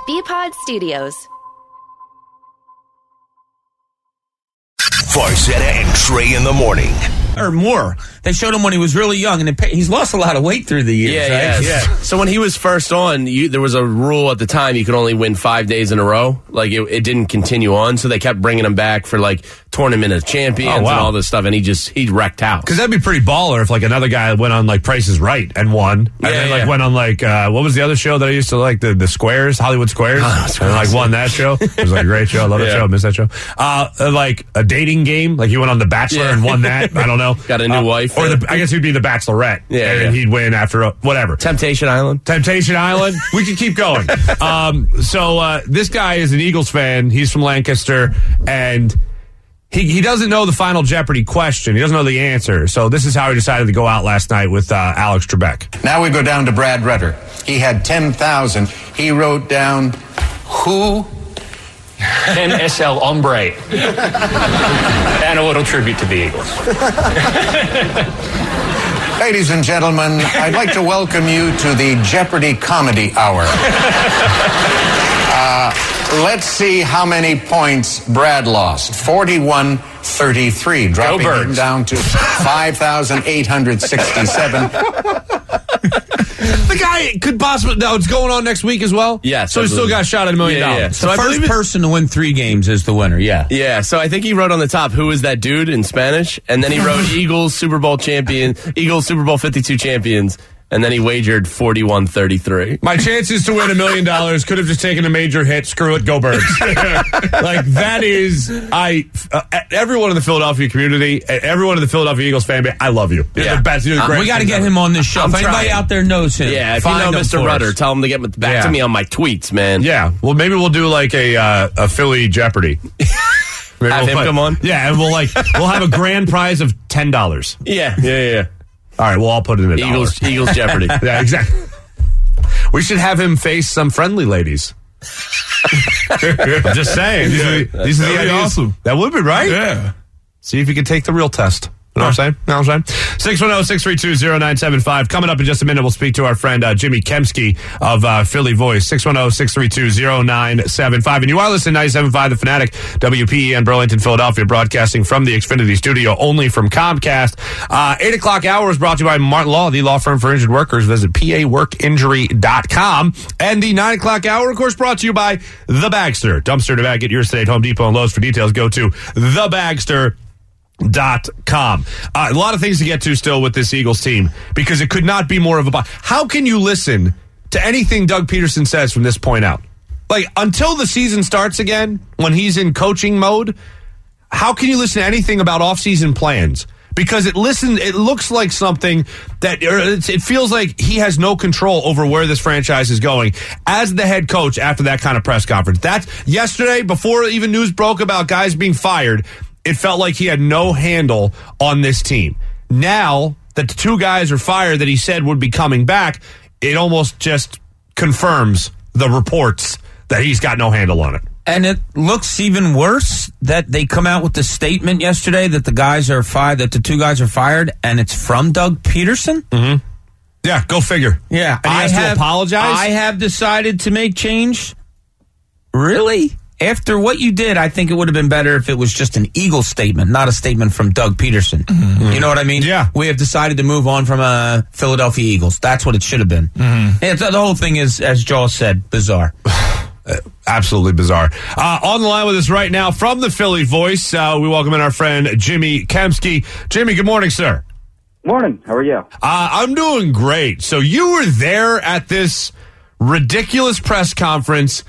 BPod Studios. Farzetta and Trey in the morning. Or more. They showed him when he was really young, and he's lost a lot of weight through the years. Yeah. So when he was first on, there was a rule at the time you could only win 5 days in a row. Like, it didn't continue on, so they kept bringing him back for, like, Tournament of Champions and all this stuff, and he wrecked house. Because that'd be pretty baller if, like, another guy went on, like, Price is Right and won. And then, went on, like, what was the other show that I used to like? The Squares, Hollywood Squares. And, like, won that show. It was, like, a great show. I love that show. I miss that show. Like, a dating game. Like, he went on The Bachelor and won that. I don't know. Got a new wife. Or I guess he'd be the Bachelorette. And he'd win after whatever. Temptation Island. We could keep going. So this guy is an Eagles fan. He's from Lancaster. And he doesn't know the final Jeopardy question. He doesn't know the answer. So this is how he decided to go out last night with Alex Trebek. Now we go down to Brad Rutter. He had 10,000. He wrote down who? NSL Hombre. And a little tribute to the Eagles. Ladies and gentlemen, I'd like to welcome you to the Jeopardy Comedy Hour. Let's see how many points Brad lost. 41-33, dropping him down to 5,867. The guy could possibly... Now, it's going on next week as well? Yeah. So he still got shot at $1 million. Yeah. So the first person to win 3 games is the winner, Yeah, so I think he wrote on the top, who is that dude in Spanish? And then he wrote Eagles Super Bowl 52 champions. And then he wagered 41-33. My chances to win $1 million could have just taken a major hit. Screw it, go Birds. Like, that is... everyone in the Philadelphia community, everyone in the Philadelphia Eagles fan base, I love you. You're the best. You're the greatest. We got to get him on this show. If anybody out there knows him, if you know Mr. Rutter, tell him to get back to me on my tweets, man. Yeah, well, maybe we'll do like a Philly Jeopardy. Have him come on? Yeah, and we'll have a grand prize of $10. Yeah. All right, well, I'll put it in $1. Eagles Jeopardy. Yeah, exactly. We should have him face some friendly ladies. I'm just saying. These are the ideas. Awesome. That would be right. Yeah. See if you can take the real test. You know what I'm saying? 610-632-0975. Coming up in just a minute, we'll speak to our friend Jimmy Kempski of Philly Voice. 610-632-0975. And you are listening to 97.5 The Fanatic, WPEN Burlington, Philadelphia, broadcasting from the Xfinity studio, only from Comcast. 8 o'clock hour is brought to you by Martin Law, the law firm for injured workers. Visit paworkinjury.com. And the 9 o'clock hour, of course, brought to you by The Bagster. Dumpster to bag at your state, Home Depot and Lowe's. For details, go to thebagster.com. A lot of things to get to still with this Eagles team, because it could not be more of a... How can you listen to anything Doug Peterson says from this point out? Like, until the season starts again, when he's in coaching mode, how can you listen to anything about offseason plans? Because it looks like something that it feels like he has no control over where this franchise is going as the head coach after that kind of press conference. That's yesterday, before even news broke about guys being fired. It felt like he had no handle on this team. Now that the 2 guys are fired that he said would be coming back, it almost just confirms the reports that he's got no handle on it. And it looks even worse that they come out with the statement yesterday that the guys are fired, that the 2 guys are fired, and it's from Doug Peterson. Mm-hmm. Yeah, go figure. Yeah, and he has to apologize. I have decided to make change. Really? After what you did, I think it would have been better if it was just an Eagles statement, not a statement from Doug Peterson. Mm-hmm. You know what I mean? Yeah. We have decided to move on from Philadelphia Eagles. That's what it should have been. Mm-hmm. The whole thing is, as Joel said, bizarre. Absolutely bizarre. On the line with us right now from the Philly Voice, we welcome in our friend Jimmy Kempski. Jimmy, good morning, sir. Morning. How are you? I'm doing great. So you were there at this ridiculous press conference.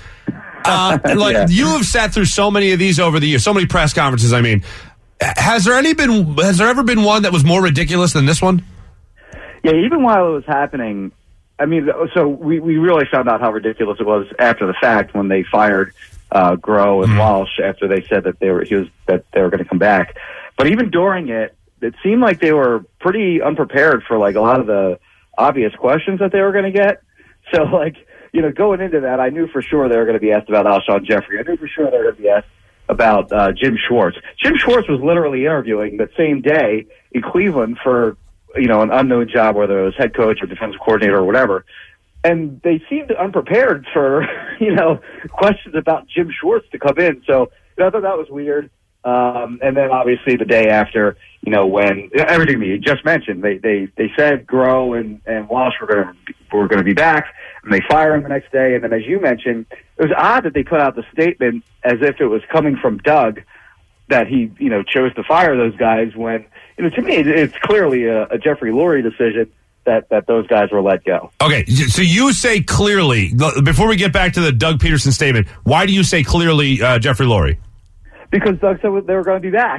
You have sat through so many of these over the years, so many press conferences. I mean, has there ever been one that was more ridiculous than this one? Yeah, even while it was happening, I mean, so we really found out how ridiculous it was after the fact when they fired Groh and Walsh after they said that they were going to come back. But even during it seemed like they were pretty unprepared for like a lot of the obvious questions that they were going to get. So like, going into that, I knew for sure they were going to be asked about Alshon Jeffrey. I knew for sure they were going to be asked about Jim Schwartz. Jim Schwartz was literally interviewing that same day in Cleveland for, an unknown job, whether it was head coach or defensive coordinator or whatever. and they seemed unprepared for, questions about Jim Schwartz to come in. So I thought that was weird. And then obviously the day after, when everything you just mentioned, they said Groh and Walsh were going to be back, and they fire him the next day. And then, as you mentioned, it was odd that they put out the statement as if it was coming from Doug that he, chose to fire those guys when, to me, it's clearly a Jeffrey Lurie decision that those guys were let go. Okay, so you say clearly, before we get back to the Doug Peterson statement, why do you say clearly Jeffrey Lurie? Because Doug said they were going to be back.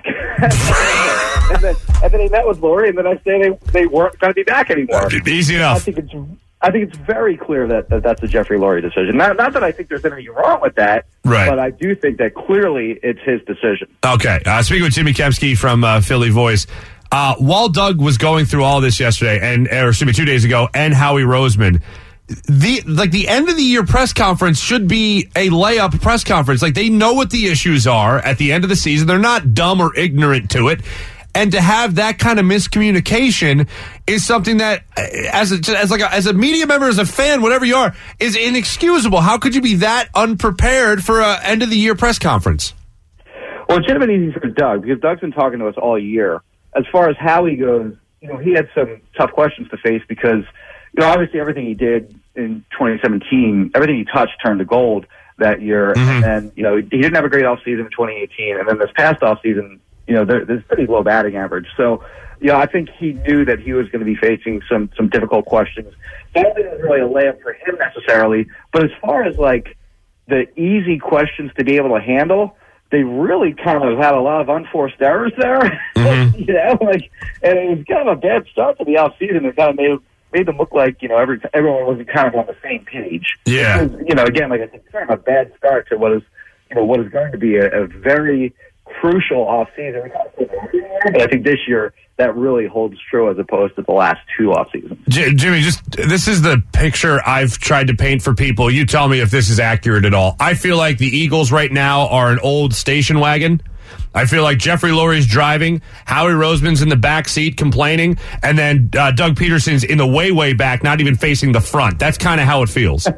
and then he met with Lurie, and then I say they weren't going to be back anymore. Easy enough. I think it's very clear that that's a Jeffrey Lurie decision. Not that I think there's anything wrong with that, right, but I do think that clearly it's his decision. Okay. Speaking with Jimmy Kempski from Philly Voice, while Doug was going through all this yesterday, 2 days ago, and Howie Roseman, the end of the year press conference should be a layup press conference. Like, they know what the issues are at the end of the season. They're not dumb or ignorant to it. And to have that kind of miscommunication is something that, as a media member, as a fan, whatever you are, is inexcusable. How could you be that unprepared for an end of the year press conference? Well, it should have been easy for Doug, because Doug's been talking to us all year. As far as Howie goes, he had some tough questions to face because, obviously everything he did in 2017, everything he touched turned to gold that year. Mm-hmm. And then, he didn't have a great offseason in 2018. And then this past offseason, there's pretty low batting average. So, I think he knew that he was going to be facing some difficult questions. I don't think it was really a layup for him necessarily. But as far as, the easy questions to be able to handle, they really kind of had a lot of unforced errors there. Mm-hmm. And it was kind of a bad start to the offseason. It kind of made them look like, everyone wasn't kind of on the same page. Yeah. Because, again, like I said, it's kind of a bad start to what is going to be a very crucial offseason. But I think this year that really holds true as opposed to the last two off seasons. Jimmy, this is the picture I've tried to paint for people. You tell me if this is accurate at all. I feel like the Eagles right now are an old station wagon. I feel like Jeffrey Lurie's driving, Howie Roseman's in the back seat complaining, and then Doug Peterson's in the way back, not even facing the front. That's kind of how it feels.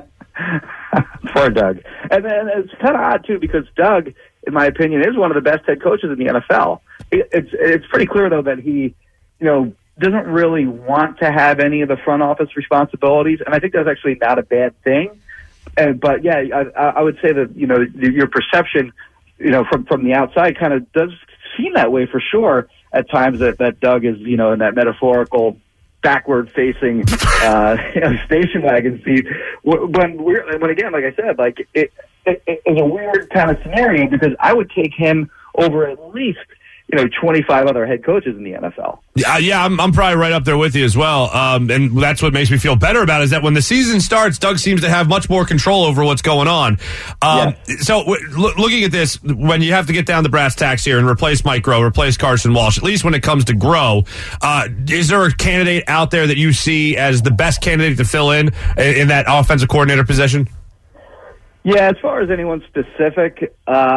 Poor Doug. And then it's kind of odd, too, because Doug, in my opinion, is one of the best head coaches in the NFL. It's pretty clear, though, that he, doesn't really want to have any of the front office responsibilities, and I think that's actually not a bad thing. But, yeah, I would say that, your perception, from the outside kind of does seem that way for sure at times that Doug is, in that metaphorical backward-facing, station wagon seat. When again, like I said, it's a weird kind of scenario because I would take him over at least 25 other head coaches in the NFL. Yeah, I'm probably right up there with you as well. And that's what makes me feel better about it, is that when the season starts, Doug seems to have much more control over what's going on. Yes. So looking at this, when you have to get down the brass tacks here and replace Mike Groh, replace Carson Walsh, at least when it comes to Groh, is there a candidate out there that you see as the best candidate to fill in that offensive coordinator position? Yeah, as far as anyone specific,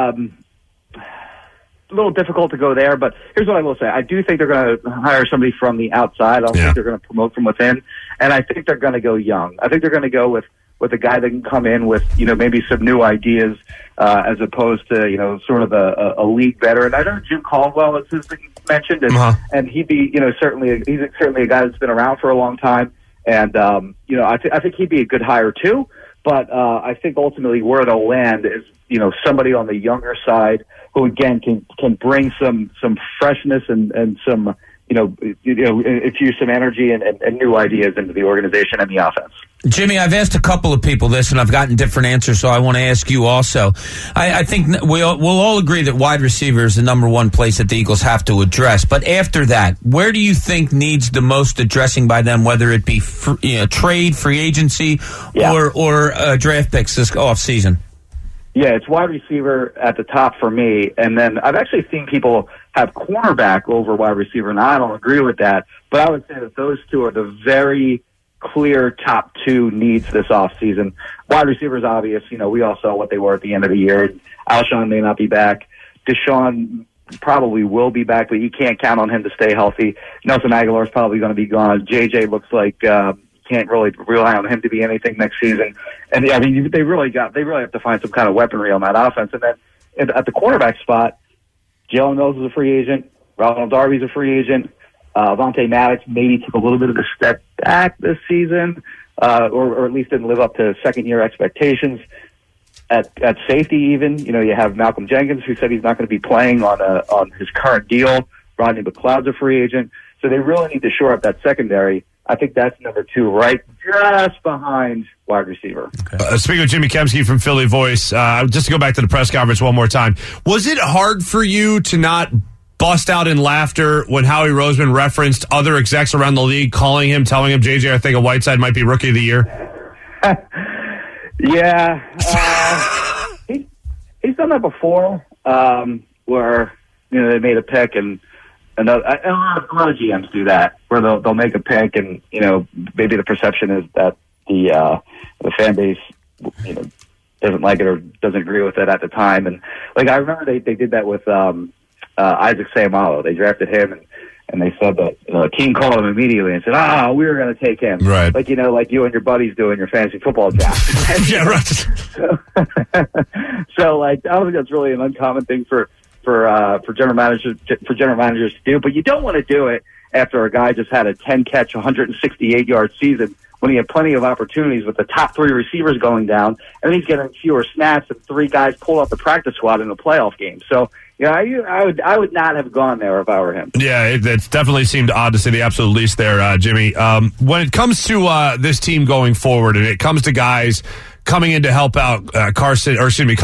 a little difficult to go there, but here's what I will say. I do think they're going to hire somebody from the outside. I don't think they're going to promote from within, and I think they're going to go young. I think they're going to go with a guy that can come in with, maybe some new ideas, as opposed to, sort of a league veteran. I know Jim Caldwell is his thing mentioned, and he'd be, he's certainly a guy that's been around for a long time, and, I think he'd be a good hire too, but I think ultimately where they'll land is, somebody on the younger side who again can bring some freshness and some infuse some energy and new ideas into the organization and the offense. Jimmy, I've asked a couple of people this, and I've gotten different answers, so I want to ask you also. I think we'll all agree that wide receiver is the number one place that the Eagles have to address. But after that, where do you think needs the most addressing by them, whether it be trade, free agency, or draft picks this offseason? Yeah, it's wide receiver at the top for me. And then I've actually seen people have cornerback over wide receiver, and I don't agree with that. But I would say that those two are the very clear top two needs this offseason. Wide receiver is obvious. We all saw what they were at the end of the year. Alshon may not be back. Deshaun probably will be back, but you can't count on him to stay healthy. Nelson Aguilar is probably going to be gone. JJ looks like can't really rely on him to be anything next season. And I mean, they really have to find some kind of weaponry on that offense. And then at the quarterback spot, Jalen Mills is a free agent. Ronald Darby's a free agent. Vontae Maddox maybe took a little bit of a step back this season, or at least didn't live up to second-year expectations. At safety, even, you have Malcolm Jenkins, who said he's not going to be playing on his current deal. Rodney McLeod's a free agent. So they really need to shore up that secondary. I think that's number 2, right just behind wide receiver. Okay. Speaking of Jimmy Kempski from Philly Voice, just to go back to the press conference one more time, was it hard for you to not bust out in laughter when Howie Roseman referenced other execs around the league telling him, J.J. Arcega-Whiteside might be Rookie of the Year? Yeah. He's done that before, where they made a pick, and a lot of GMs do that, where they'll make a pick, and maybe the perception is that the fan base doesn't like it or doesn't agree with it at the time. And I remember they did that with Isaac Seumalo. They drafted him, and they said that the team called him immediately and said, we were going to take him. Right. Like you and your buddies do in your fantasy football draft. Yeah, right. So I don't think that's really an uncommon thing for general managers to do, but you don't want to do it after a guy just had a 10-catch, 168-yard season when he had plenty of opportunities with the top 3 receivers going down, and he's getting fewer snaps and 3 guys pulled off the practice squad in a playoff game. So, I would not have gone there if I were him. Yeah, it definitely seemed odd to say the absolute least there, Jimmy. When it comes to this team going forward, and it comes to guys coming in to help out Carson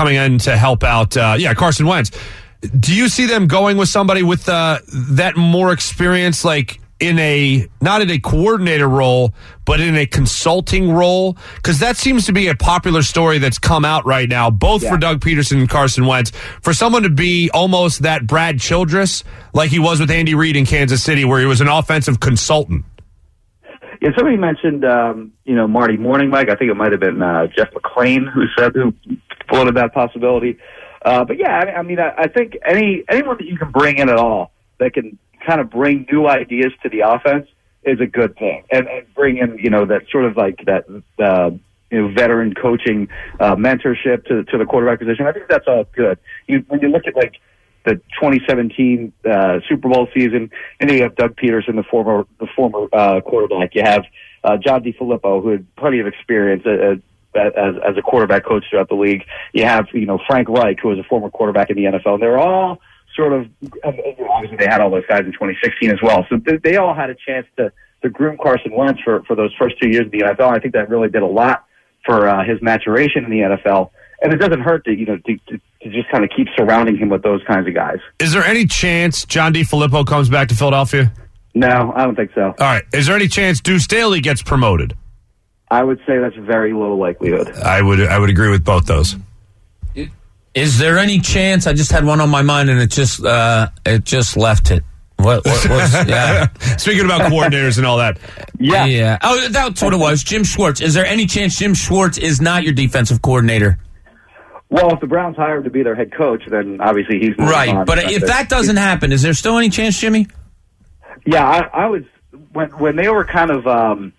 Wentz, do you see them going with somebody with that more experience, like not in a coordinator role, but in a consulting role? Because that seems to be a popular story that's come out right now, both for Doug Peterson and Carson Wentz, for someone to be almost that Brad Childress, like he was with Andy Reid in Kansas City, where he was an offensive consultant. Yeah, somebody mentioned, Marty Morning, Mike. I think it might have been Jeff McClain who floated that possibility. But yeah, I think anyone that you can bring in at all that can kind of bring new ideas to the offense is a good thing, and bring in that sort of like that veteran coaching mentorship to the quarterback position. I think that's all good. When you look at like the 2017 Super Bowl season, and you have Doug Peterson, the former quarterback. You have John DeFilippo, who had plenty of experience as a quarterback coach throughout the league. You have Frank Reich, who was a former quarterback in the NFL. And they're all sort of obviously they had all those guys in 2016 as well. So they all had a chance to groom Carson Wentz for those first 2 years in the NFL. I think that really did a lot for his maturation in the NFL. And it doesn't hurt to just kind of keep surrounding him with those kinds of guys. Is there any chance John DeFilippo comes back to Philadelphia? No, I don't think so. All right. Is there any chance Deuce Staley gets promoted? I would say that's very low likelihood. I would agree with both those. Is there any chance? I just had one on my mind, and it just left it. What was? Yeah. Speaking about coordinators and all that. Yeah. Oh, that's what it was. Jim Schwartz. Is there any chance Jim Schwartz is not your defensive coordinator? Well, if the Browns hire him to be their head coach, then obviously he's right. On. But if that doesn't happen, is there still any chance, Jimmy? Yeah, I was when they were kind of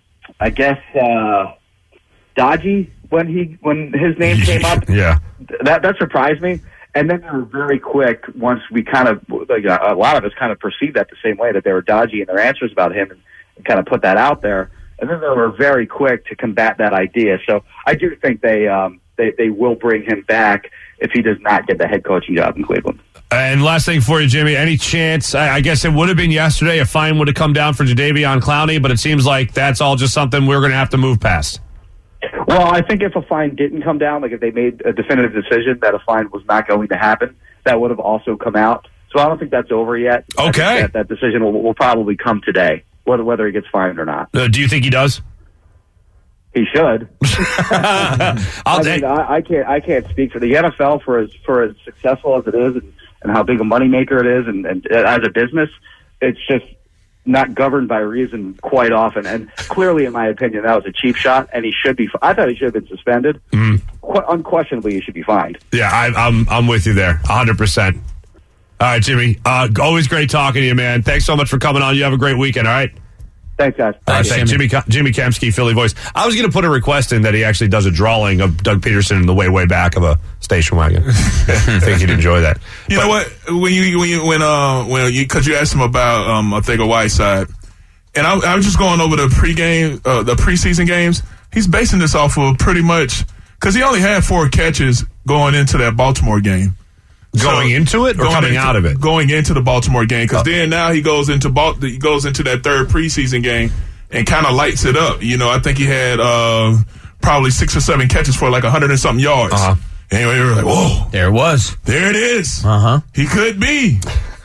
dodgy when his name came up. Yeah, that surprised me. And then they were very quick once we kind of a lot of us kind of perceived that the same way, that they were dodgy in their answers about him and kind of put that out there. And then they were very quick to combat that idea. So I do think they will bring him back if he does not get the head coaching job in Cleveland. And last thing for you, Jimmy, any chance, I guess it would have been yesterday, a fine would have come down for Jadeveon Clowney, but it seems like that's all just something we're going to have to move past. Well, I think if a fine didn't come down, like if they made a definitive decision that a fine was not going to happen, that would have also come out. So I don't think that's over yet. Okay. That decision will probably come today, whether he gets fined or not. Do you think he does? He should. I can't speak for the NFL for as successful as it is and how big a moneymaker it is, and as a business, it's just not governed by reason quite often. And clearly, in my opinion, that was a cheap shot, and he should be. I thought he should have been suspended. Unquestionably, he should be fined. Yeah, I'm with you there, 100%. All right, Jimmy. Always great talking to you, man. Thanks so much for coming on. You have a great weekend. All right. Thanks, guys. Thanks, Jimmy Kempski, Philly voice. I was going to put a request in that he actually does a drawing of Doug Peterson in the way back of a station wagon. I think he'd enjoy that. You know what? Because you asked him about I think a Whiteside, and I was just going over the preseason games. He's basing this off of pretty much because he only had 4 catches going into that Baltimore game. Going into it or coming out of it? Going into the Baltimore game, because then now he goes into that third preseason game and kind of lights it up. You know, I think he had probably 6 or 7 catches for like 100 and something yards. Anyway, we were like, whoa. There it was. There it is. He could be.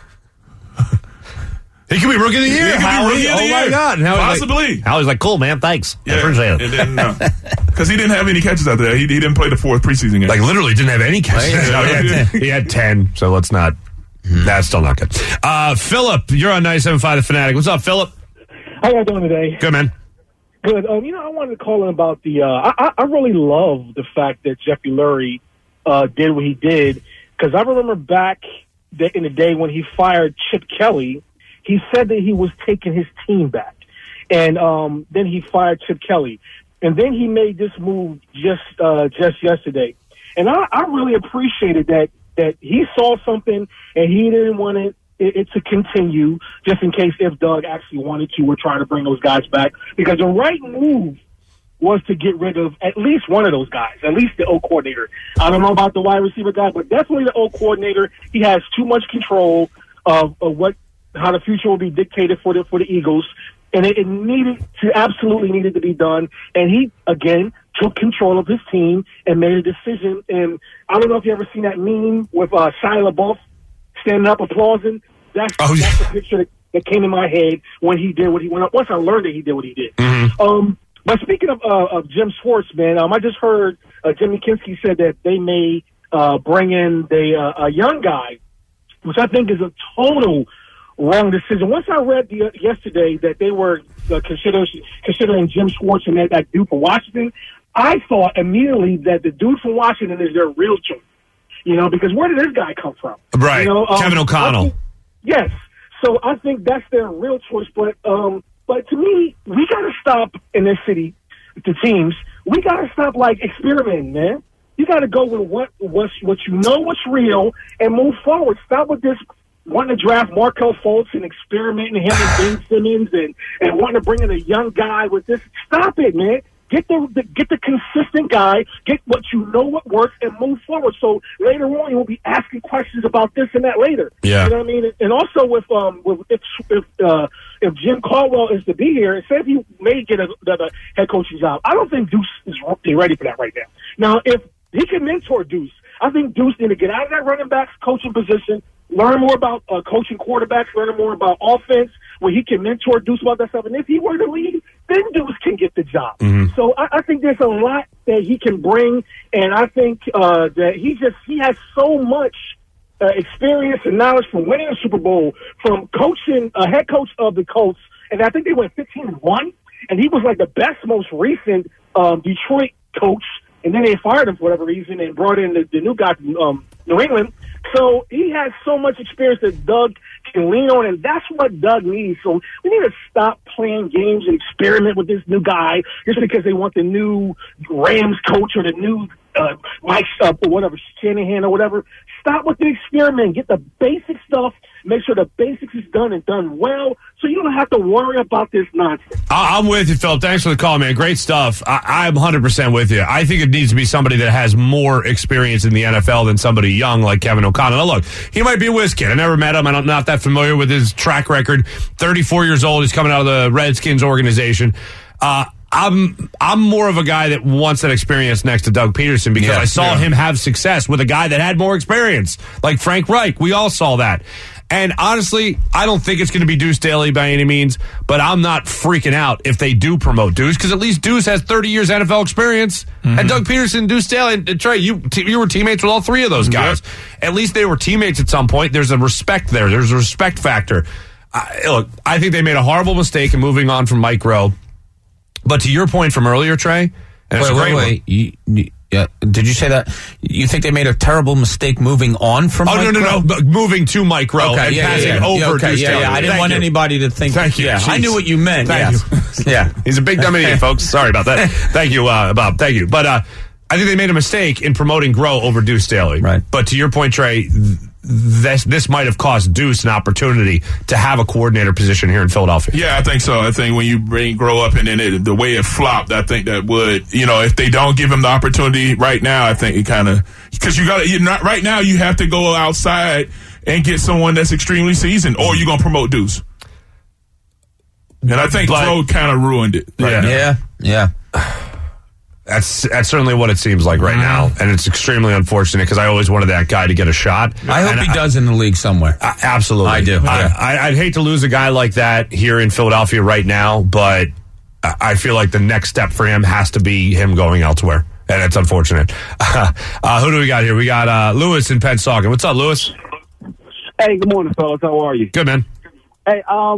He could be Rookie of the Year. Oh, my God. Possibly. Howie's like, cool, man, thanks. Yeah. I appreciate it. And then, because he didn't have any catches out there. He didn't play the 4th preseason game. Like, literally didn't have any catches. He had 10, so let's not. That's still not good. Philip, you're on 97.5 The Fanatic. What's up, Philip? How y'all doing today? Good, man. Good. I wanted to call in about the I really love the fact that Jeffrey Lurie did what he did, because I remember back in the day when he fired Chip Kelly, he said that he was taking his team back. And then he fired Chip Kelly. And then he made this move just yesterday. And I really appreciated that he saw something and he didn't want it to continue, just in case if Doug actually wanted to or try to bring those guys back. Because the right move was to get rid of at least one of those guys, at least the O coordinator. I don't know about the wide receiver guy, but definitely the O coordinator. He has too much control of how the future will be dictated for the Eagles. And it absolutely needed to be done. And he, again, took control of his team and made a decision. And I don't know if you ever seen that meme with Shia LaBeouf standing up applauding. That's the picture that came in my head when he did what he went up. Once I learned that he did what he did. But speaking of Jim Schwartz, man, I just heard Jimmy Kinski said that they may bring in a young guy, which I think is a total wrong decision. Once I read yesterday that they were considering Jim Schwartz and that dude from Washington, I thought immediately that the dude from Washington is their real choice. You know, because where did this guy come from? Right, you know, Kevin O'Connell. Yes, so I think that's their real choice. But to me, we got to stop in this city. The teams, we got to stop experimenting, man. You got to go with what you know, what's real, and move forward. Stop with this wanting to draft Markel Fultz and experimenting him and Ben Simmons and wanting to bring in a young guy with this. Stop it, man. Get the consistent guy, get what you know what works, and move forward. So later on, you will be asking questions about this and that later. Yeah. You know what I mean? And also if Jim Caldwell is to be here, say if he may get another head coaching job, I don't think Deuce is ready for that right now. Now, if he can mentor Deuce, I think Deuce need to get out of that running backs coaching position, learn more about coaching quarterbacks, learn more about offense, where he can mentor Deuce about that stuff. And if he were to leave, then Deuce can get the job. So I think there's a lot that he can bring, and I think that he has so much experience and knowledge from winning a Super Bowl, from coaching, head coach of the Colts, and I think they went 15-1, and he was like the best, most recent Detroit coach, and then they fired him for whatever reason and brought in the new guy from New England. So he has so much experience that Doug can lean on, and that's what Doug needs. So we need to stop playing games and experiment with this new guy just because they want the new Rams coach or the new Mike or whatever, Shanahan or whatever. Stop with the experiment. Get the basic stuff. Make sure the basics is done and done well, so you don't have to worry about this nonsense. I'm with you, Phil. Thanks for the call, man. Great stuff. I'm 100% with you. I think it needs to be somebody that has more experience in the NFL than somebody young like Kevin O'Connell. Now, look, he might be a whiz kid. I never met him. I'm not that familiar with his track record. 34 years old. He's coming out of the Redskins organization. I'm more of a guy that wants that experience next to Doug Peterson because I saw him have success with a guy that had more experience, like Frank Reich. We all saw that. And honestly, I don't think it's going to be Deuce Staley by any means, but I'm not freaking out if they do promote Deuce because at least Deuce has 30 years NFL experience. And Doug Peterson, Deuce Staley, and Trey, you were teammates with all three of those guys. At least they were teammates at some point. There's a respect there. There's a respect factor. Look, I think they made a horrible mistake in moving on from Mike Rowe. But to your point from earlier, Trey, and it's a great one. Yeah. Did you say that? You think they made a terrible mistake moving on from Mike Rowe? No. Moving to Mike Rowe and passing over Deuce Staley. I didn't want anybody to think. Thank you. Yeah, I knew what you meant. Thank you. Yeah. He's a big dumb idiot, folks. Sorry about that. Thank you, Bob. Thank you. But I think they made a mistake in promoting Groh over Deuce Staley. Right. But to your point, Trey, this might have cost Deuce an opportunity to have a coordinator position here in Philadelphia. Yeah, I think so. I think when you bring Groh up and then the way it flopped, I think that would, if they don't give him the opportunity right now, I think it kind of, because right now you have to go outside and get someone that's extremely seasoned, or you're going to promote Deuce. And I think Groh kind of ruined it. Yeah. That's certainly what it seems like right now, and it's extremely unfortunate because I always wanted that guy to get a shot. I hope he does in the league somewhere. Absolutely. I do. I'd hate to lose a guy like that here in Philadelphia right now, but I feel like the next step for him has to be him going elsewhere, and it's unfortunate. Who do we got here? We got Lewis in Pennsauken. What's up, Lewis? Hey, good morning, fellas. How are you? Good, man. Hey, I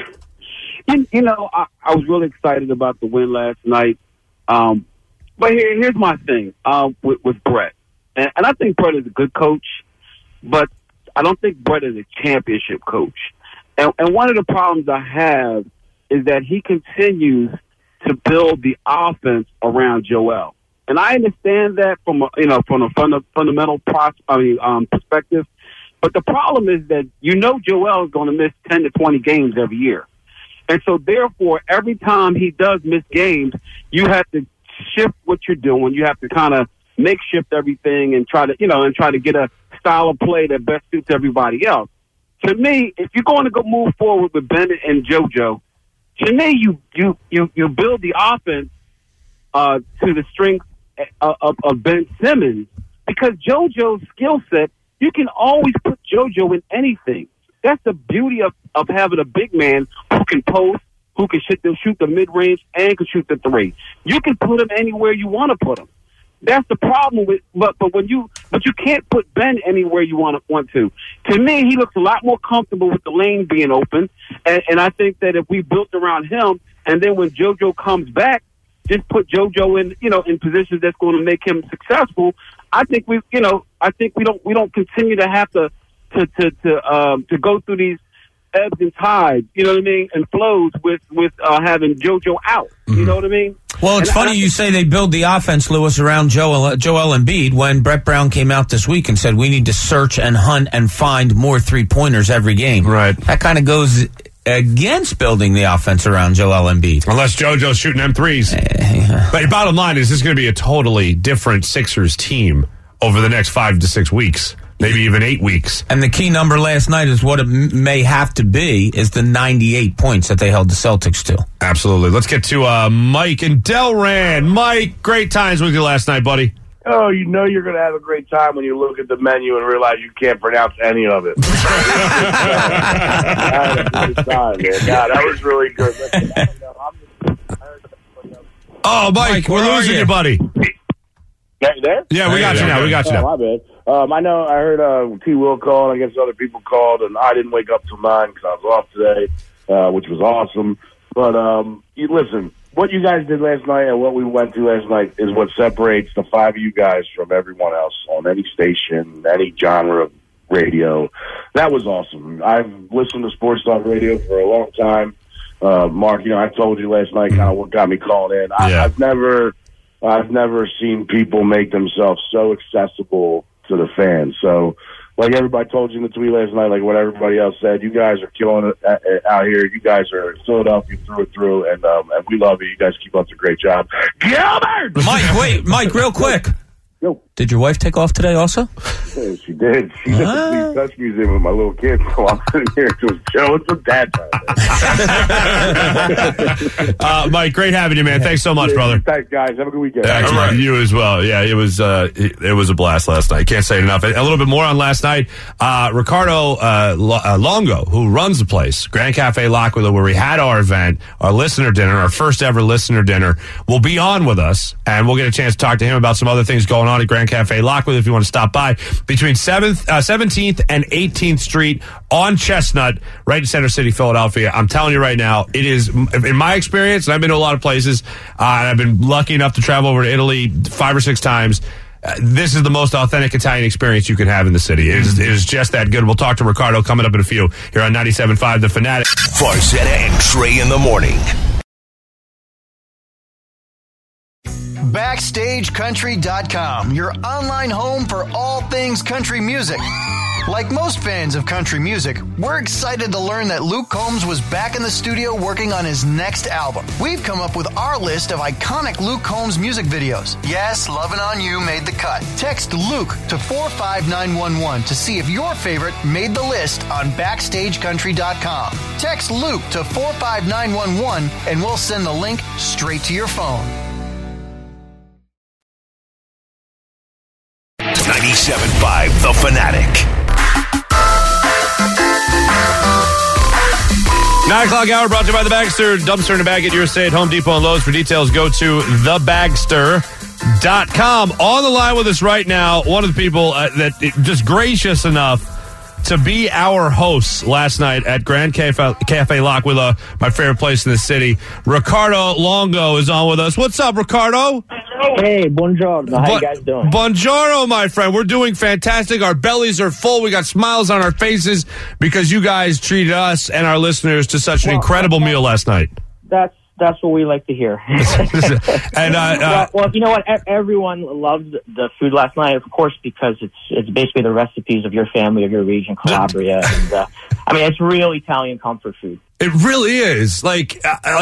was really excited about the win last night. But here's my thing with Brett. And I think Brett is a good coach, but I don't think Brett is a championship coach. And one of the problems I have is that he continues to build the offense around Joel. And I understand that from a fundamental perspective. But the problem is that Joel is going to miss 10 to 20 games every year. And so, therefore, every time he does miss games, you have to shift what you're doing. You have to kind of makeshift everything and try to get a style of play that best suits everybody else. To me, if you're going to go move forward with Bennett and JoJo, to me, you build the offense to the strength of Ben Simmons, because JoJo's skill set, you can always put JoJo in anything. That's the beauty of having a big man who can post, who can shoot the mid-range, and can shoot the three. You can put him anywhere you want to put him. That's the problem with, but you can't put Ben anywhere you want to. To me, he looks a lot more comfortable with the lane being open, and I think that if we built around him, and then when JoJo comes back, just put JoJo in positions that's going to make him successful. I think we don't continue to have to go through these ebbs and tides, you know what I mean, and flows with having JoJo out. You know what I mean? Well, it's funny you say they build the offense, Lewis, around Joel Embiid, when Brett Brown came out this week and said we need to search and hunt and find more three-pointers every game. Right. That kind of goes against building the offense around Joel Embiid. Unless JoJo's shooting them threes. But bottom line is this is going to be a totally different Sixers team over the next 5 to 6 weeks. Maybe even 8 weeks. And the key number last night is what it may have to be is the 98 points that they held the Celtics to. Absolutely. Let's get to Mike in Delran. Mike, great times with you last night, buddy. Oh, you're going to have a great time when you look at the menu and realize you can't pronounce any of it. I had a good time, man. God, that was really good. Oh, Mike, we're losing you, buddy. There? Yeah, we got you now. We got you now. My bad. I know I heard T. Will call, and I guess other people called, and I didn't wake up till 9 because I was off today, which was awesome. But you listen, what you guys did last night and what we went through last night is what separates the 5 of you guys from everyone else on any station, any genre of radio. That was awesome. I've listened to sports talk radio for a long time. Mark, I told you last night kind of what got me called in. I've never seen people make themselves so accessible to the fans. So, like everybody told you in the tweet last night, like what everybody else said, you guys are killing it out here. You guys are Philadelphia through and through, and we love you. You guys keep up the great job. Gilbert! Mike, real quick. Yo. Did your wife take off today also? Yeah, she did. She went to the Touch Museum with my little kid, so I'm sitting here just chilling some dad time. Mike, great having you, man. Thanks so much, brother. Thanks, guys. Have a good weekend. Thanks, All right. You as well. Yeah, it was a blast last night. Can't say it enough. A little bit more on last night. Ricardo Longo, who runs the place, Grand Cafe Lockwood, where we had our event, our listener dinner, our first ever listener dinner, will be on with us, and we'll get a chance to talk to him about some other things going on at Grand Cafe Lockwood if you want to stop by between between 17th and 18th Street on Chestnut, right in Center City, Philadelphia. I'm telling you right now, it is, in my experience, and I've been to a lot of places, and I've been lucky enough to travel over to Italy 5 or 6 times. This is the most authentic Italian experience you can have in the city. It is just that good. We'll talk to Ricardo coming up in a few here on 97.5 The Fanatic. Farzetta and Trey in the morning. BackstageCountry.com, your online home for all things country music. Like most fans of country music, we're excited to learn that Luke Combs was back in the studio working on his next album. We've come up with our list of iconic Luke Combs music videos. Yes, Lovin' On You made the cut. Text Luke to 45911 to see if your favorite made the list on BackstageCountry.com. Text Luke to 45911 and we'll send the link straight to your phone. 97.5 The Fanatic. 9 o'clock hour brought to you by The Bagster. Dumpster in a bag at your stay at Home Depot and Lowe's. For details, go to thebagster.com. On the line with us right now, one of the people that just gracious enough to be our host last night at Grand Cafe L'Aquila, my favorite place in the city. Ricardo Longo is on with us. What's up, Ricardo? Hey, buongiorno. How you guys doing? Buongiorno, my friend. We're doing fantastic. Our bellies are full. We got smiles on our faces because you guys treated us and our listeners to such an incredible meal last night. That's what we like to hear. And well, you know what? Everyone loved the food last night, of course, because it's basically the recipes of your family, of your region, Calabria, and I mean, it's real Italian comfort food. It really is. Like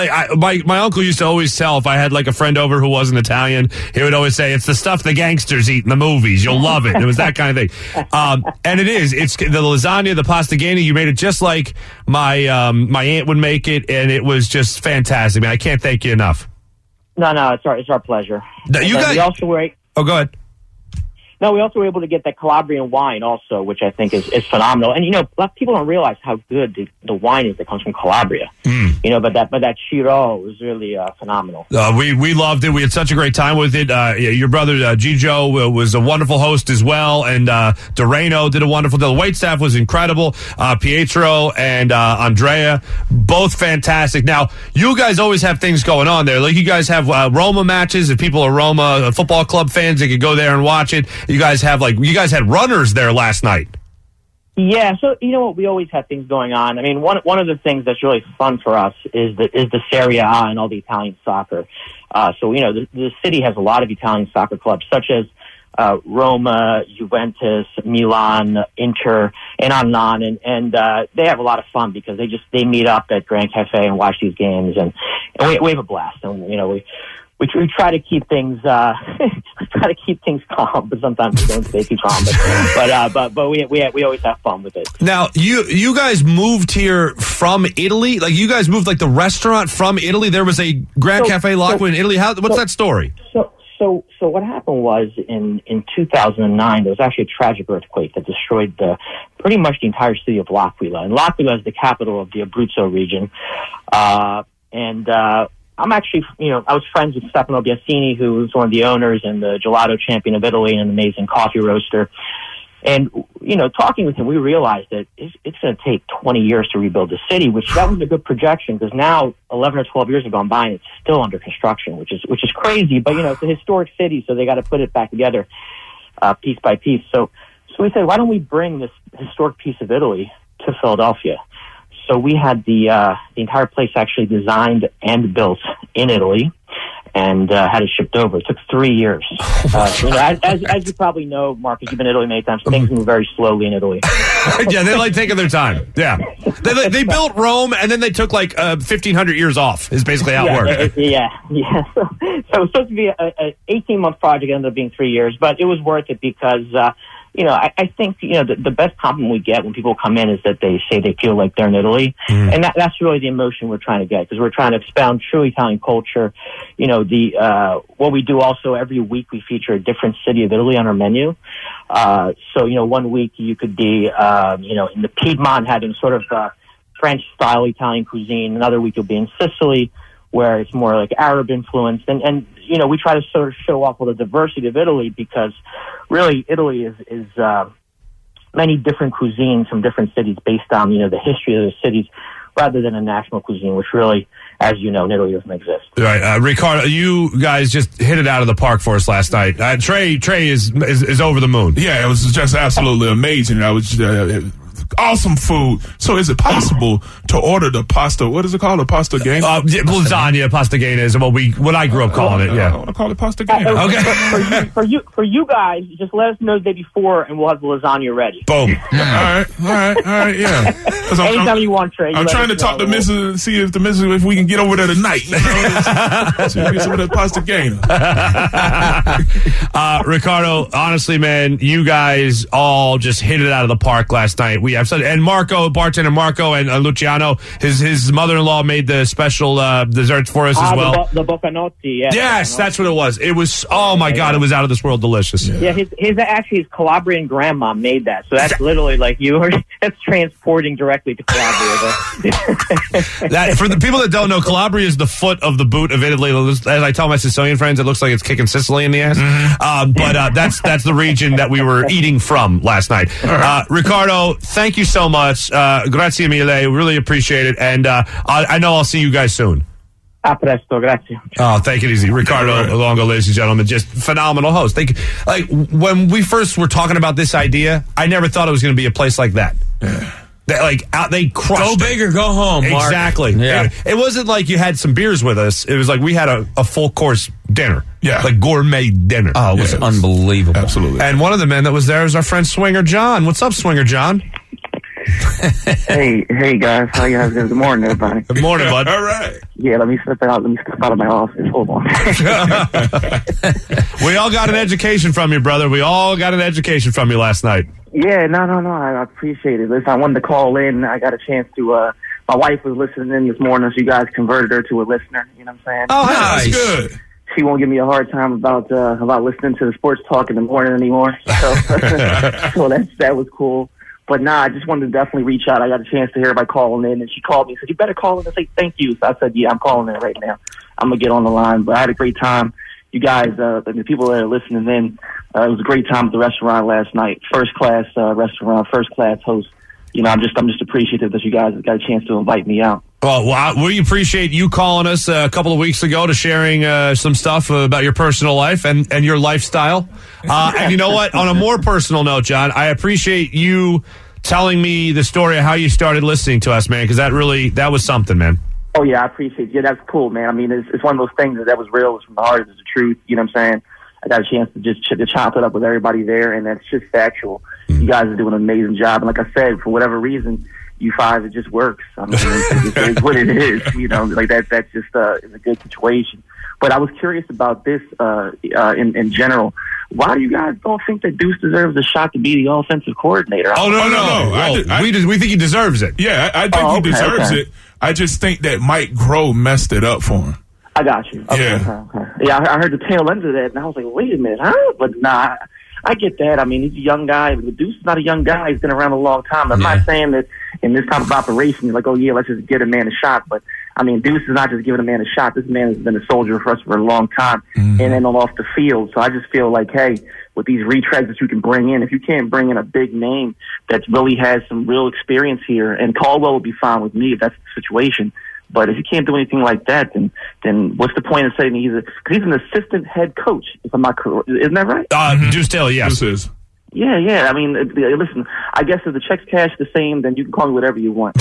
my uncle used to always tell, if I had like a friend over who wasn't Italian, he would always say, it's the stuff the gangsters eat in the movies. You'll love it. It was that kind of thing. And it is. It's the lasagna, the pastagini. You made it just like my my aunt would make it, and it was just fantastic. Man, I can't thank you enough. No, it's our pleasure. Now, you guys. We also were. Oh, go ahead. No, we also were able to get that Calabrian wine also, which I think is phenomenal. And, you know, people don't realize how good the wine is that comes from Calabria. You know, but that Chiro was really phenomenal. We loved it. We had such a great time with it. Your brother, Gigio, was a wonderful host as well. And Doreno did a wonderful deal. The wait staff was incredible. Pietro and Andrea, both fantastic. Now, you guys always have things going on there. Like, you guys have Roma matches. If people are Roma football club fans, they could go there and watch it. You guys had runners there last night. Yeah, so you know what, we always have things going on. I mean, one of the things that's really fun for us is the Serie A and all the Italian soccer. So you know, the city has a lot of Italian soccer clubs, such as Roma, Juventus, Milan, Inter, and on. And they have a lot of fun because they meet up at Grand Cafe and watch these games, and we have a blast. And you know, we try to keep things calm, but sometimes we don't stay too calm. But we always have fun with it. Now, you guys moved here from Italy? Like, you guys moved like the restaurant from Italy? There was a Grand Cafe L'Aquila in Italy. What's that story? So what happened was in 2009 there was actually a tragic earthquake that destroyed pretty much the entire city of L'Aquila, and L'Aquila is the capital of the Abruzzo region, I'm actually, you know, I was friends with Stefano Biasini, who was one of the owners and the gelato champion of Italy and an amazing coffee roaster. And, you know, talking with him, we realized that it's going to take 20 years to rebuild the city, which that was a good projection because now 11 or 12 years have gone by and it's still under construction, which is crazy. But, you know, it's a historic city, so they got to put it back together piece by piece. So we said, why don't we bring this historic piece of Italy to Philadelphia? So we had the entire place actually designed and built in Italy, and had it shipped over. It took 3 years. You know, as you probably know, Marcus, you've been to Italy many times. Things move very slowly in Itoly. Yeah, they like taking their time. Yeah, they built Rome, and then they took like 1,500 years off. Is basically how it worked. Yeah. So it was supposed to be an 18-month project. It ended up being 3 years, but it was worth it because. You know, I think, you know, the best compliment we get when people come in is that they say they feel like they're in Italy. And that's really the emotion we're trying to get because we're trying to expound true Italian culture. You know, what we do also every week, we feature a different city of Italy on our menu. So, you know, one week you could be, you know, in the Piedmont having sort of French-style Italian cuisine. Another week you'll be in Sicily, where it's more like Arab influenced. And you know, we try to sort of show off all the diversity of Italy because really Italy is many different cuisines from different cities based on, the history of the cities rather than a national cuisine, which really, as you know, in Italy doesn't exist. Right. Ricardo, you guys just hit it out of the park for us last night. Trey is over the moon. Yeah, it was just absolutely amazing. I was awesome food. So is it possible to order the pasta? What is it called? The pasta game? Lasagna, pasta gaina is what I grew up calling it. Yeah, I want to call it pasta game. Okay. For you guys, just let us know the day before, and we'll have the lasagna ready. Boom. All right. Yeah. Anytime you want, Trey. I'm trying to talk to Mrs. See if if we can get over there tonight. So we get some of that pasta gaina. Ricardo, honestly, man, you guys all just hit it out of the park last night. We have and Marco, bartender Marco, and Luciano, his mother-in-law made the special desserts for us as well. The Boccanotti, yeah. Yes, that's what it was. It was, oh my God, it was out of this world delicious. Yeah, his Calabrian grandma made that. So that's literally like that's transporting directly to Calabria. That, for the people that don't know, Calabria is the foot of the boot of Italy. As I tell my Sicilian friends, it looks like it's kicking Sicily in the ass. Mm-hmm. But that's the region that we were eating from last night. Ricardo, thank you so much. Grazie mille. Really appreciate it. And I know I'll see you guys soon. A presto, grazie. Oh, take it easy. Ricardo Longo, ladies and gentlemen, just phenomenal host. When we first were talking about this idea, I never thought it was going to be a place like that. They crushed. Go big or go home, Mark. Exactly. Yeah. It wasn't like you had some beers with us. It was like we had a full course dinner. Yeah. Like gourmet dinner. Oh, it was unbelievable. Absolutely. And one of the men that was there was our friend Swinger John. What's up, Swinger John? Hey guys, how you guys doing? Good morning, everybody. Good morning, bud. All right. Yeah, let me step out of my office. Hold on. We all got an education from you, brother. We all got an education from you last night. Yeah, no. I appreciate it. Listen, I wanted to call in. I got a chance to. My wife was listening in this morning, so you guys converted her to a listener. You know what I'm saying? Oh, nice. That's good. She won't give me a hard time about listening to the sports talk in the morning anymore. So, so that was cool. But I just wanted to definitely reach out. I got a chance to hear everybody calling in, and she called me and said, "You better call in and say thank you." So I said, "Yeah, I'm calling in right now. I'm gonna get on the line." But I had a great time. You guys, the people that are listening in, it was a great time at the restaurant last night. First class restaurant, first class host. I'm just appreciative that you guys got a chance to invite me out. Well, we appreciate you calling us a couple of weeks ago to sharing some stuff about your personal life and your lifestyle. And you know what? On a more personal note, John, I appreciate you telling me the story of how you started listening to us, man, because that was something, man. Oh, yeah, I appreciate it. Yeah, that's cool, man. I mean, it's one of those things that was real. It's from the heart. It's the truth. You know what I'm saying? I got a chance to just chop it up with everybody there, and that's just factual. You guys are doing an amazing job. And like I said, for whatever reason, you five, it just works. I mean, it's what it is. That's just is a good situation. But I was curious about this in general. Why do you guys don't think that Deuce deserves a shot to be the offensive coordinator? Oh, no. We think he deserves it. Yeah, I think he deserves it. I just think that Mike Groh messed it up for him. I got you. Okay. Yeah, I heard the tail end of that, and I was like, wait a minute, huh? But I get that. I mean, he's a young guy. But Deuce is not a young guy. He's been around a long time. I'm not saying that in this type of operation, you're like, oh, yeah, let's just get a man a shot. But, I mean, Deuce is not just giving a man a shot. This man has been a soldier for us for a long time, and then off the field. So I just feel like, hey, with these retreads that you can bring in, if you can't bring in a big name that really has some real experience here, and Caldwell would be fine with me if that's the situation. But if you can't do anything like that, then what's the point of saying he's an assistant head coach? If I'm not correct, isn't that right? Deuce Taylor, yes. Deuce is. Yeah. I mean, listen, I guess if the check's cashed the same, then you can call me whatever you want.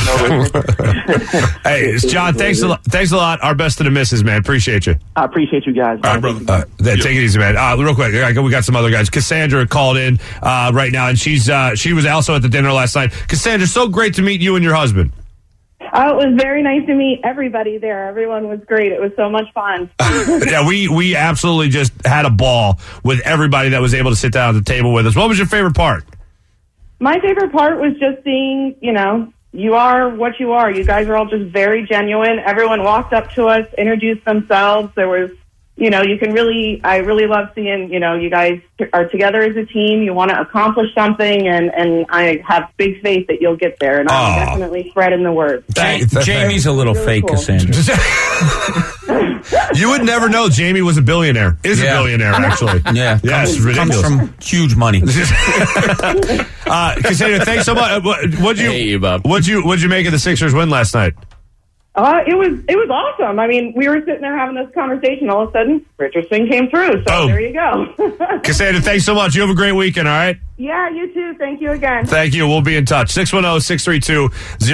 Hey, John, thanks a lot. Our best to the missus, man. Appreciate you. I appreciate you guys. All right, brother. Take it easy, man. Real quick, we got some other guys. Cassandra called in right now, and she was also at the dinner last night. Cassandra, so great to meet you and your husband. Oh, it was very nice to meet everybody there. Everyone was great. It was so much fun. Yeah, we absolutely just had a ball with everybody that was able to sit down at the table with us. What was your favorite part? My favorite part was just seeing, you are what you are. You guys are all just very genuine. Everyone walked up to us, introduced themselves. There was, I really love seeing, you guys are together as a team. You want to accomplish something, and I have big faith that you'll get there. And I'm definitely spreading the word. Jamie's a little really fake, cool. Cassandra. You would never know Jamie was a billionaire. Is a billionaire, actually. Yeah. Yes, ridiculous. Comes from huge money. Cassandra, thanks so much. What'd you make of the Sixers win last night? It was awesome. I mean, we were sitting there having this conversation. All of a sudden, Richardson came through. So there you go. Cassandra, thanks so much. You have a great weekend, all right? Yeah, you too. Thank you again. Thank you. We'll be in touch. 610-632-0975.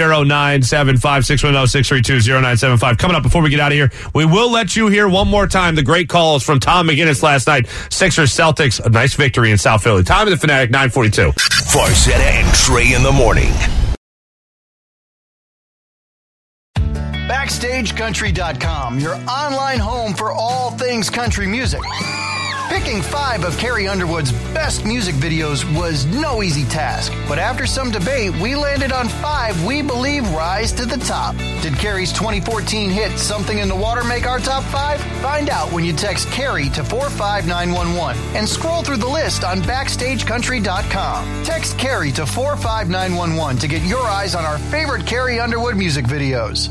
610-632-0975. Coming up before we get out of here, we will let you hear one more time the great calls from Tom McGinnis last night. Sixers Celtics, a nice victory in South Philly. Time of the Fanatic, 9:42. Farzetta and Trey in the morning. BackstageCountry.com, your online home for all things country music. Picking 5 of Carrie Underwood's best music videos was no easy task, but after some debate, we landed on 5 we believe rise to the top. Did Carrie's 2014 hit Something in the Water make our top 5? Find out when you text Carrie to 45911 and scroll through the list on BackstageCountry.com. Text Carrie to 45911 to get your eyes on our favorite Carrie Underwood music videos.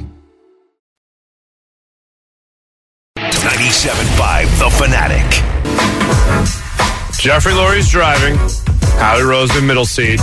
97.5 The Fanatic. Jeffrey Lurie's driving. Howie Rose in middle seat.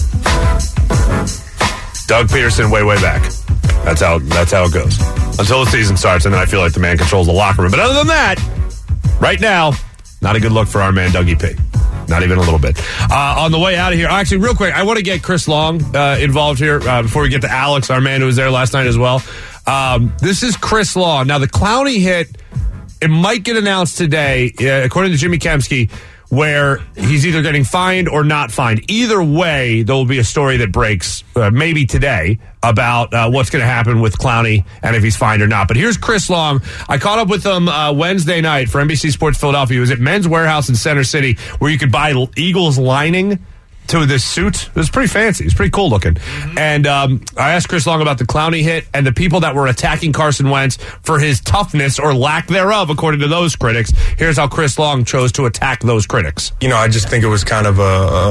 Doug Peterson way back. That's how it goes. Until the season starts, and then I feel like the man controls the locker room. But other than that, right now, not a good look for our man Dougie P. Not even a little bit. On the way out of here, actually, real quick, I want to get Chris Long involved here before we get to Alex, our man who was there last night as well. This is Chris Long. Now, the Clowney hit, it might get announced today, according to Jimmy Kempski, where he's either getting fined or not fined. Either way, there will be a story that breaks maybe today about what's going to happen with Clowney and if he's fined or not. But here's Chris Long. I caught up with him Wednesday night for NBC Sports Philadelphia. He was at Men's Warehouse in Center City where you could buy Eagles lining to this suit. It was pretty fancy. It's pretty cool looking. Mm-hmm. And I asked Chris Long about the Clowney hit and the people that were attacking Carson Wentz for his toughness or lack thereof, according to those critics. Here's how Chris Long chose to attack those critics. You know, I just think it was kind of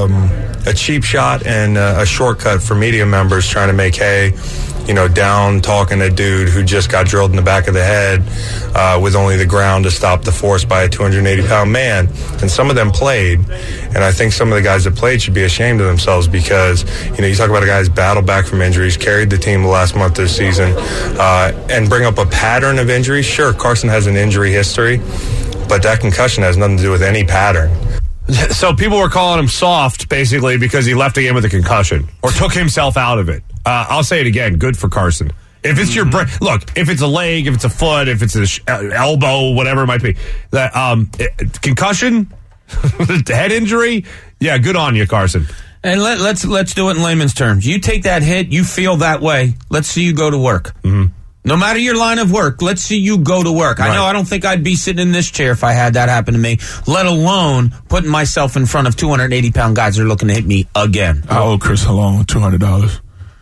a cheap shot and a shortcut for media members trying to make hay. You know, down talking a dude who just got drilled in the back of the head with only the ground to stop the force by a 280-pound man. And some of them played, and I think some of the guys that played should be ashamed of themselves because, you know, you talk about a guy who's battled back from injuries, carried the team the last month of the season, and bring up a pattern of injuries. Sure, Carson has an injury history, but that concussion has nothing to do with any pattern. So people were calling him soft, basically, because he left the game with a concussion or took himself out of it. I'll say it again. Good for Carson. If it's your brain, look, if it's a leg, if it's a foot, if it's an elbow, whatever it might be, that concussion, head injury, yeah, good on you, Carson. And let's do it in layman's terms. You take that hit, you feel that way. Let's see you go to work. Mm-hmm. No matter your line of work, let's see you go to work. Right. I know I don't think I'd be sitting in this chair if I had that happen to me, let alone putting myself in front of 280-pound guys that are looking to hit me again. I owe Chris Long $200.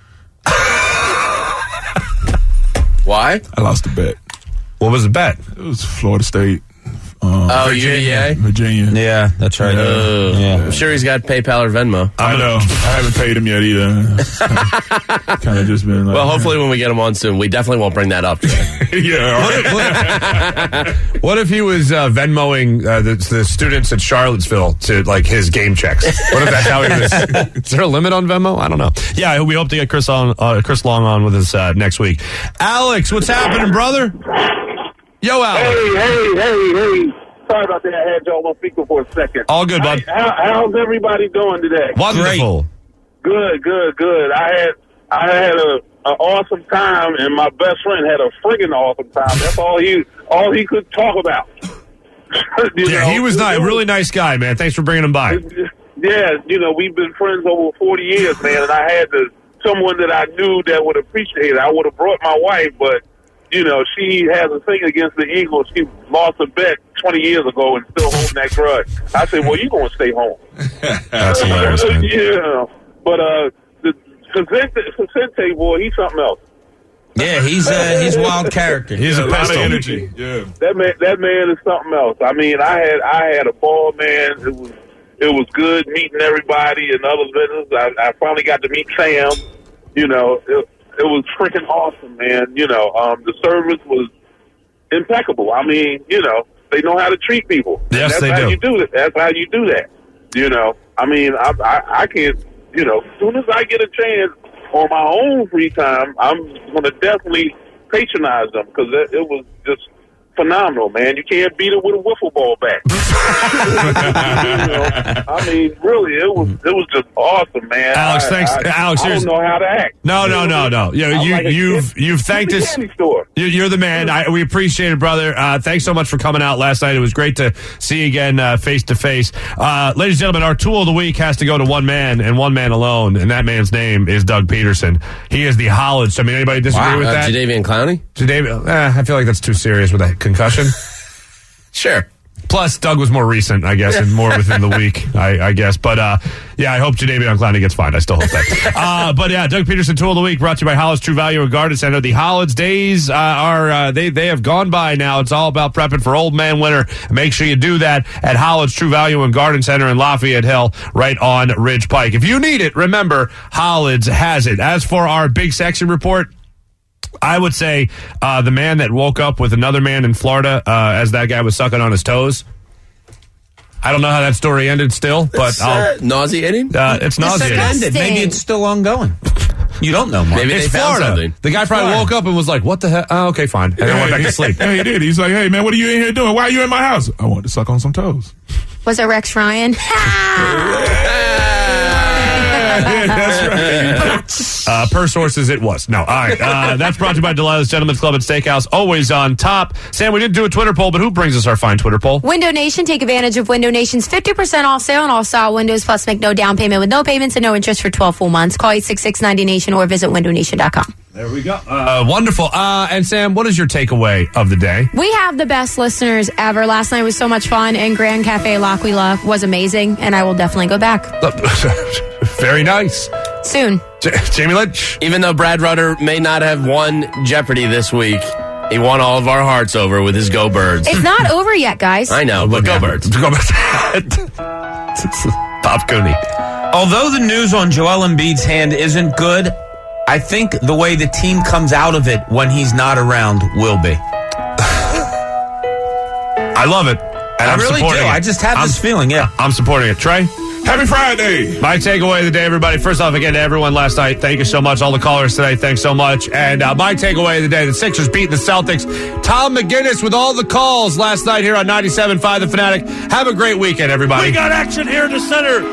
Why? I lost the bet. What was the bet? It was Florida State. UVA? Virginia. Yeah, that's right. I'm sure he's got PayPal or Venmo. I know. I haven't paid him yet either. Kind of just been like... Well, hopefully when we get him on soon, we definitely won't bring that up. Yeah. What if he was Venmoing the students at Charlottesville to, like, his game checks? What if that's how he was... Is there a limit on Venmo? I don't know. Yeah, we hope to get Chris Long on with us next week. Alex, what's happening, brother? Yo, Alex. Hey. Sorry about that. I had y'all on speaker for a second. All good, bud. How's everybody doing today? Wonderful. Good. I had an awesome time, and my best friend had a friggin' awesome time. That's all he could talk about. He was nice. Really nice guy, man. Thanks for bringing him by. Yeah, we've been friends over 40 years, man, and I had someone that I knew that would appreciate it. I would have brought my wife, but she has a thing against the Eagles. She lost a bet 20 years ago and still holding that grudge. I said, well, you're going to stay home. That's hilarious, man. Yeah. But the Vicente boy, he's something else. Yeah, he's a wild character. He's a lot of energy. Yeah. That man is something else. I mean, I had a ball, man. It was good meeting everybody and other business. I finally got to meet Sam. It was freaking awesome, man. The service was impeccable. I mean, you know, they know how to treat people. Yes, that's they how do. You do it. That's how you do that. You know, I mean, I can't. You know, as soon as I get a chance on my own free time, I'm going to definitely patronize them because it was just phenomenal, man. You can't beat it with a wiffle ball bat. You know, I mean, really, it was just awesome, man. Alex, thanks. Alex, I don't know how to act. No. Yeah, you've thanked us. You're the man. We appreciate it, brother. Thanks so much for coming out last night. It was great to see you again face to face. Ladies and gentlemen, our tool of the week has to go to one man and one man alone, and that man's name is Doug Peterson. He is the Hollids. I mean, anybody disagree with that? Jadeveon Clowney? I feel like that's too serious with that concussion. Sure. Plus, Doug was more recent, I guess, and more within the week, I guess. But, yeah, I hope Jadeveon Clowney gets fined. I still hope that. But, yeah, Doug Peterson, Tool of the Week, brought to you by Hollids True Value and Garden Center. The Hollids days they have gone by now. It's all about prepping for Old Man Winter. Make sure you do that at Hollids True Value and Garden Center in Lafayette Hill, right on Ridge Pike. If you need it, remember, Hollids has it. As for our Big Sexy Report, I would say the man that woke up with another man in Florida as that guy was sucking on his toes. I don't know how that story ended still, but nauseating? It's nauseating. Ended. Maybe it's still ongoing. You don't know, Mark. Maybe it's they found Florida. Something. The guy probably woke up and was like, what the hell? Oh, okay, fine. And then went back to sleep. Yeah, he did. He's like, hey, man, what are you in here doing? Why are you in my house? I wanted to suck on some toes. Was it Rex Ryan? Yeah, that's right. Per sources, it was. No, all right. That's brought to you by Delilah's Gentlemen's Club and Steakhouse, always on top. Sam, we didn't do a Twitter poll, but who brings us our fine Twitter poll? Window Nation. Take advantage of Window Nation's 50% off sale on all style windows, plus make no down payment with no payments and no interest for 12 full months. Call 866-90Nation or visit windownation.com. There we go. Wonderful. And Sam, what is your takeaway of the day? We have the best listeners ever. Last night was so much fun, and Grand Cafe L'Aquila was amazing, and I will definitely go back. Very nice. Soon. Jamie Lynch. Even though Brad Rutter may not have won Jeopardy this week, he won all of our hearts over with his Go Birds. It's not over yet, guys. I know, but Go Birds. Go Birds. Bob Cooney. Although the news on Joel Embiid's hand isn't good, I think the way the team comes out of it when he's not around will be. I love it. And I I'm really supporting do. it. I just have this feeling, yeah. I'm supporting it. Trey? Happy Friday. My takeaway of the day, everybody. First off, again, to everyone last night, thank you so much. All the callers today, thanks so much. And my takeaway of the day, the Sixers beating the Celtics. Tom McGinnis with all the calls last night here on 97.5 The Fanatic. Have a great weekend, everybody. We got action here in the center.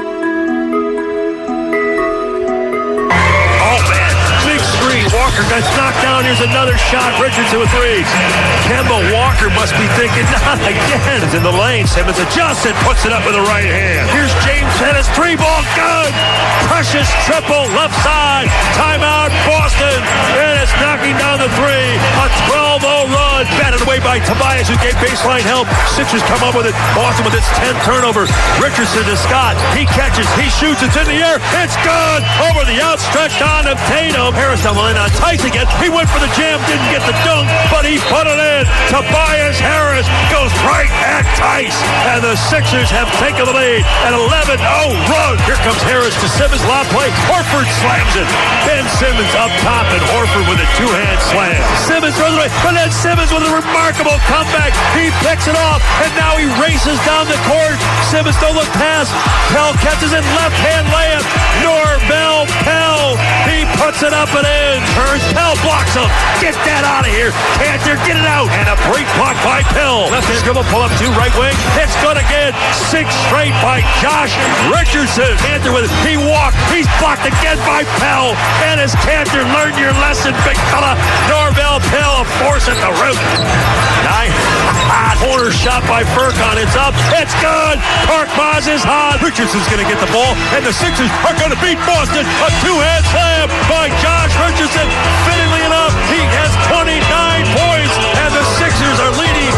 Walker gets knocked down. Here's another shot. Richardson with three. Kemba Walker must be thinking, not again. It's in the lane. Simmons adjusts and puts it up with the right hand. Here's James Ennis. Three ball. Good. Precious triple left side. Timeout Boston. Ennis knocking down the three. A 12-0 run. Batted away by Tobias, who gave baseline help. Sixers come up with it. Boston with its 10th turnover. Richardson to Scott. He catches. He shoots. It's in the air. It's good. Over the outstretched arm of Tatum. Harris down the line on Tice again. He went for the jam. Didn't get the dunk, but he put it in. Tobias Harris goes right at Tice. And the Sixers have taken the lead. An 11-0 run. Here comes Harris to Simmons. Lob play. Horford slams it. Ben Simmons up top, and Horford with a two-hand slam. Simmons throws it away, but then Simmons with a remarkable comeback. He picks it off, and now he races down the court. Simmons don't look past. Pell catches it. Left-hand layup. Norvel Pell. He puts it up and in. Turns. Pell blocks him. Get that out of here. Cantor, get it out. And a break block by Pell. Left-hand dribble, pull up two, right wing. It's good again. 6 straight by Josh Richardson. Cantor with it. He walked. He's blocked again by Pell. And as Cantor, learn your lesson, big fella. Norvel Pell, force at the rim. Nice. Corner shot by Furkan. It's up. It's good. Korkmaz is hot. Richardson's going to get the ball. And the Sixers are going to beat Boston. A two-hand slam by Josh Richardson. Fittingly enough, he has 29 points. And the Sixers are leading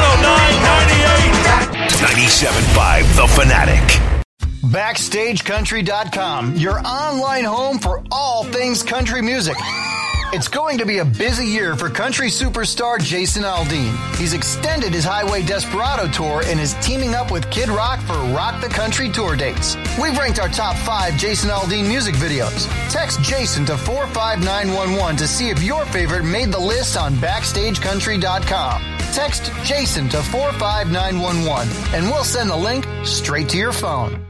109-98. 97.5 The Fanatic. BackstageCountry.com, your online home for all things country music. It's going to be a busy year for country superstar Jason Aldean. He's extended his Highway Desperado tour and is teaming up with Kid Rock for Rock the Country tour dates. We've ranked our top 5 Jason Aldean music videos. Text Jason to 45911 to see if your favorite made the list on BackstageCountry.com. Text Jason to 45911 and we'll send the link straight to your phone.